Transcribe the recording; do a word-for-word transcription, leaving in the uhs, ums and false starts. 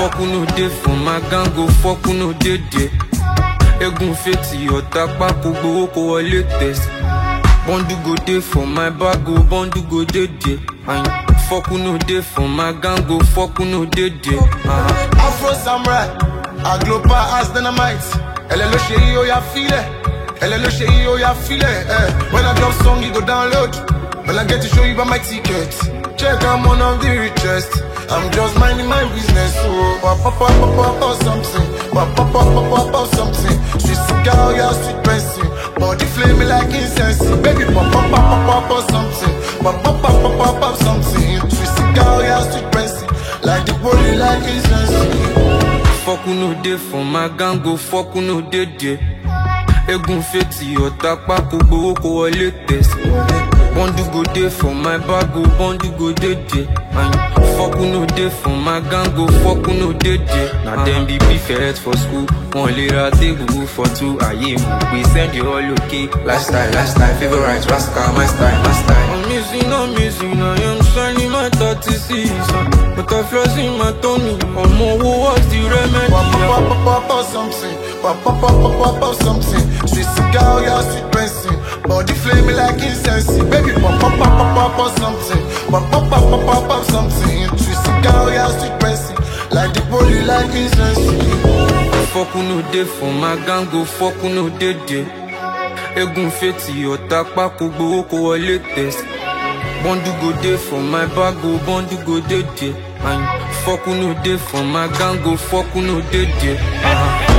Fuck who no dey for my gang, go fuck who no dey there. Egun feti ọ̀tá pákó gbowó kó wọlé test. Bondu go dey for my bag, go bondu go dey there. Fuck who no dey for my gang, go fuck who no dey there. Uh-huh. Afro Samurai, I global as dynamite. Elle est le chéri, oh ya file. Elle est le chéri, oh ya file. Eh. When I drop song, you go download. When I get to show you by my ticket. Check, I'm one of the richest. I'm just minding my business. Oh, pop, pop, pop, pop, pop, pop, something. Pop, pop, pop, pop, pop, pop, something. Sweet cigar, yeah, sweet pencil. Body flame like incense. Baby, pop, pop, pop, pop, pop, pop, something. Pop, pop, pop, pop, pop, pop, something. Sweet cigar, yeah, sweet pencil. Like the body like incense. Fuck who no dey for my gang, go fuck who no dey there. Egun feti ọ̀tá pákó gbowó kó wọlé test. Bondu go dey for my bag, go bondu go dey there. Fuck who no dey for my gang, go fuck who no dey there. Na dem be beefhead for school, one lè ra table for two. Ayé mo gbé send you all okay. Lifestyle, lifestyle, favorite, rascal, my style, my style. I'm missing, I'm missing, I am shining my thirty-six. But I flaws in my tummy, I'm more what's the remedy? Pop, pop, pop, pop, pop, something. Pop, pop, pop, pop, pop, pop, something. Sweet cigar, yeah, sweet pencil. Body flame like incense. Baby, pop, pop, pop, pop, pop, pop, something. Pop, pop, pop, pop, pop, pop, something. Sweet cigar, yeah, sweet pencil. Like the body like incense. Fuck who no dey for my gang, go fuck who no dey there. Egun feti ọ̀tá pákó gbowó kó wọlé test. Bondu go dey for my bag, go bondu go dey there. Fuck who no dey for my gang, go fuck who no dey there. Uh-huh.